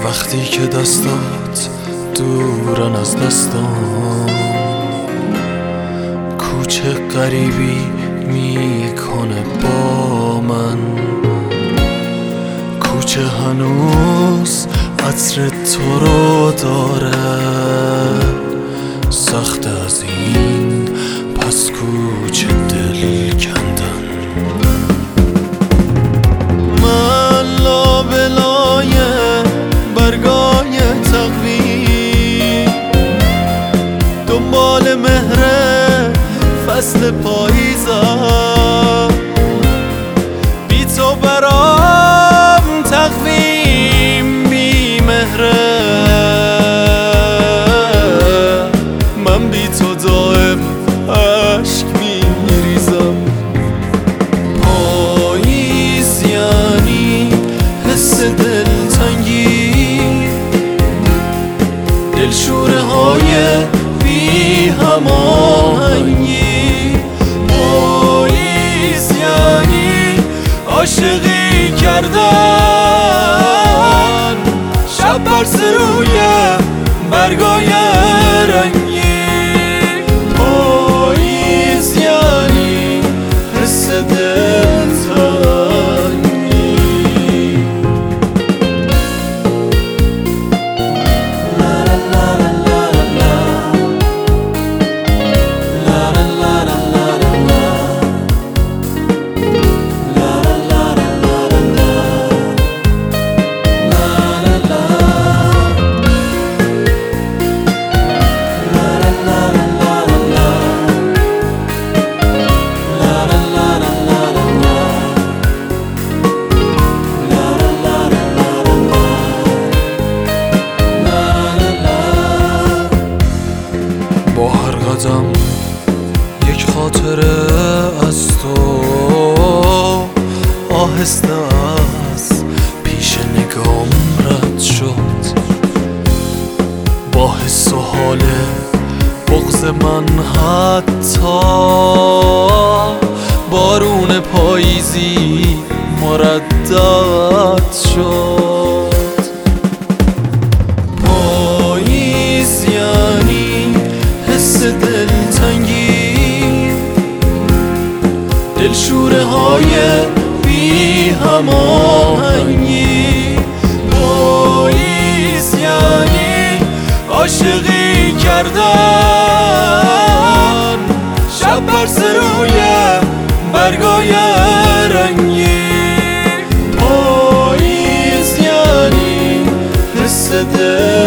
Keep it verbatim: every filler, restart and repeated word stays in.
وقتی که دستات دورن از دستان، کوچه غریبی میکنه با من. کوچه هنوز عطر تو رو داره، سخت از این پس کوچه دل کندن. من لابلای برگای تقویم دنبال مهر فصل پاییزم، بی تو برام تقویم بی مهره. من بی تو دائم عشق میریزم. پاییز یعنی حس دلتنگی، دلشوره های بی هماهنگی. پاییز یعنی عاشقی کردن، شب برس روی برگای رنگی. پاییز یعنی حس دلتنگی. با هر قدم یک خاطره از تو آهسته از پیش نگام رد شد. با حس و حال بغض من حتی بارون پاییزی مردد شد. پاییز یعنی حس دلتنگی، دلشوره های بی هماهنگی. پاییز یعنی عاشقی کردن، شب برس روی برگای رنگی. پاییز یعنی حس دل